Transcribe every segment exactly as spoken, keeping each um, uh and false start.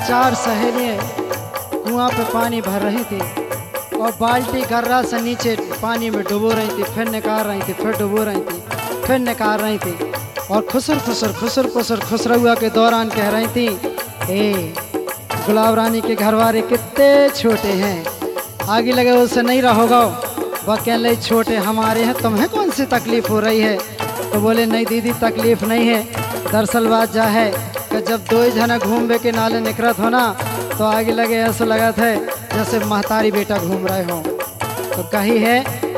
चार सहेलियाँ कुआं पे पानी भर रही थी और बाल्टी गर्रा से नीचे पानी में डुबो रही थी, फिर निकाल रही थी, फिर डुबो रही थी, फिर निकाल रही थी और खुसर खुसर खुसर खुसर खुसरुआ के दौरान कह रही थी, ए गुलाब रानी के घर वाले कितने छोटे हैं, आगे लगे उससे नहीं रहोगा, वह कह ले छोटे हमारे हैं, तुम्हें कौन सी तकलीफ़ हो रही है? तो बोले नहीं दीदी तकलीफ़ नहीं है, दरअसल बात जा है कि जब दो ही जना घूमबे के नाले निकलत हो ना तो आगे लगे ऐसा लगा था जैसे महतारी बेटा घूम रहे हो। तो कही है,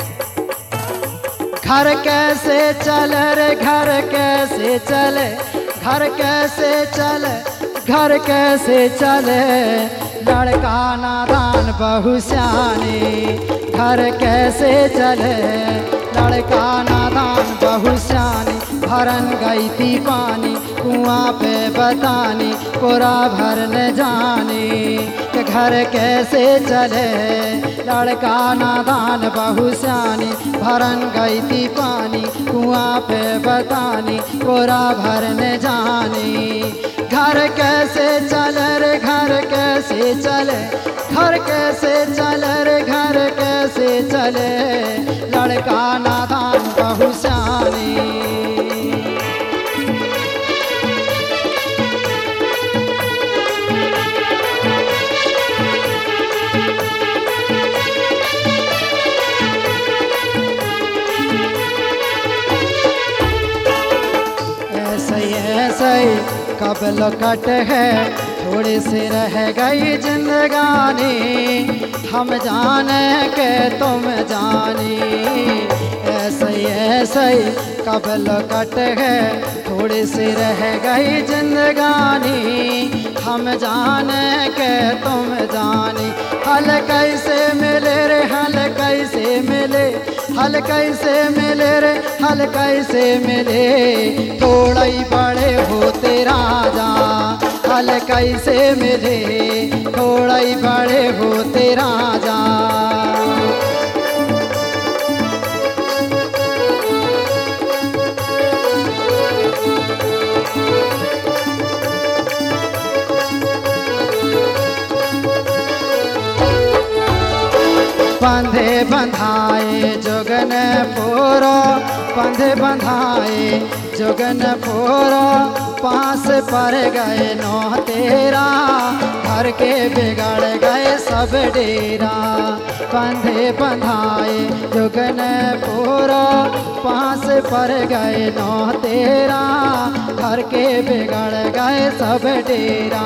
घर कैसे चले रे घर कैसे चले, घर कैसे चले, घर कैसे चले, लड़का नादान बहू सियानी, घर कैसे चले, लड़का नादान बहू सियानी, भरन गई थी पानी कुआं पे बतानी, पूरा भर न जानी कि घर कैसे चले, लड़का नादान बहू सियानी, भरन गई थी पानी कुआं पे बतानी, पूरा भर न जानी। घर कैसे चले रे घर कैसे चले, घर कैसे चले रे घर कैसे चले, लड़का नादान बहू सियानी। कब लौट है थोड़ी सी रह गई जिंदगानी, हम जाने के तुम जानी, ऐसे ही ऐसे ही कब लौट है थोड़ी सी रह गई जिंदगानी, हम जाने के तुम जानी। हल कैसे मिले रे हल कैसे मिले, हल कैसे मिले रे हल कैसे मिले, थोड़ा ही बड़े होते राजा, हल कैसे मिले, थोड़ा ही बड़े होते राजा। बंधे बंधाए जोगन पोरो, बंधे बंधाए जोगन पोरो, पास पर गए नौ तेरा, घर के बिगड़ गए सब डेरा। बंधे बंधाए जोगन पोरो, पास पर गए नौ तेरा, घर के बिगड़ गए सब डेरा।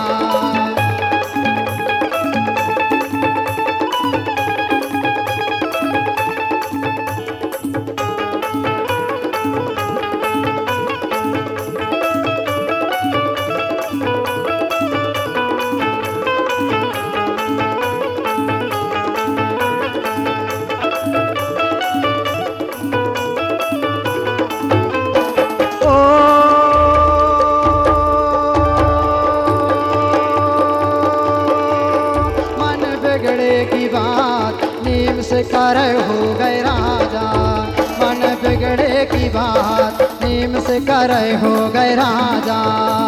से कर हो गए राजा, मन बिगड़े की बात नीम से कर हो गए राजा।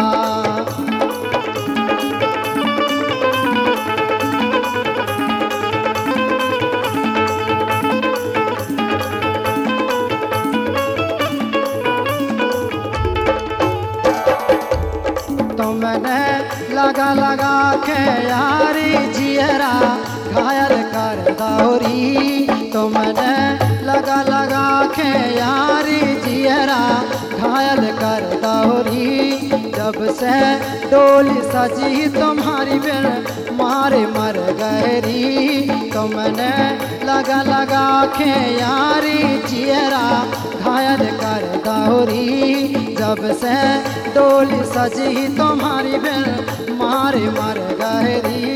तुमने लगा लगा के यारी जियरा घायल कर दौरी, तुमने लगा लगा के यारी जियरा घायल कर दौरी। जब से डोली सजी तुम्हारी बिन मारे मर गहरी, तुमने लगा लगा के यारी जियरा घायल कर दौरी। जब से डोली सजी तुम्हारी बिन मारे मर गहरी।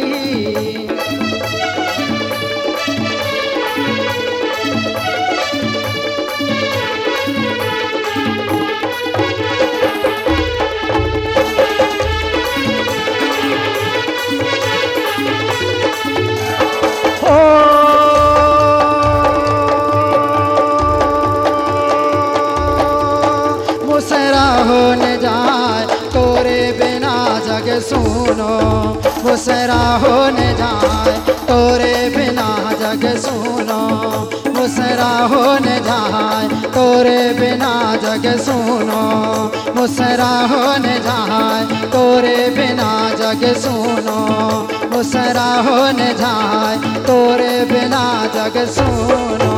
होने जाए तोरे बिना जग सुनो, मुसरा हो न जाए तोरे बिना जग सुनो, मुसरा हो न जाए तोरे बिना जग सुनो, मुसरा हो न जाए तोरे बिना जग सुनो, मुसरा हो न जाए तोरे बिना जग सुनो।